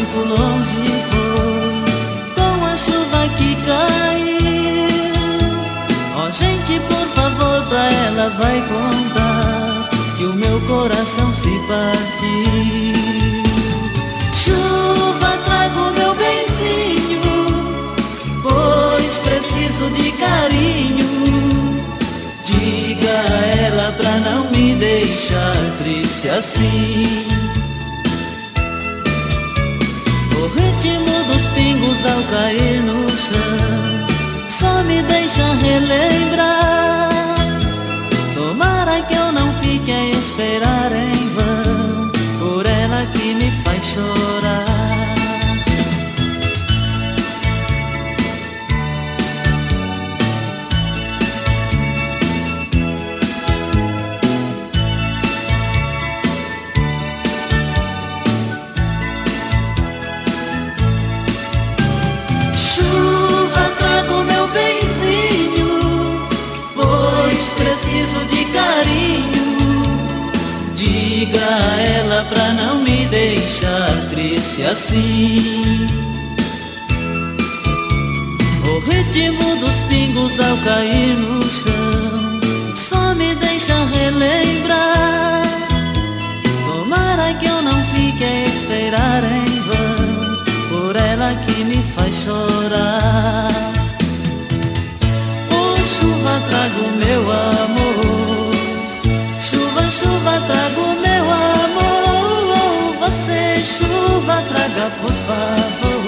muito longe foi com a chuva que caiu. Ó gente, por favor, pra ela vai contar que o meu coração se partiu. Chuva, traga o meu benzinho, pois preciso de carinho. Diga a ela pra não me deixar triste assim. O ritmo dos pingos ao cair no chão só me deixa relembrar. Tomara que eu não fique a esperar em vão por ela que me faz chorar. Diga a ela pra não me deixar triste assim. O ritmo dos pingos ao cair no chão só me deixa relembrar. Tomara que eu não fique a esperar em vão por ela que me faz chorar. Oh, chuva, traga o meu amor. Chuva, traga o meu amor. Você, chuva, traga por favor.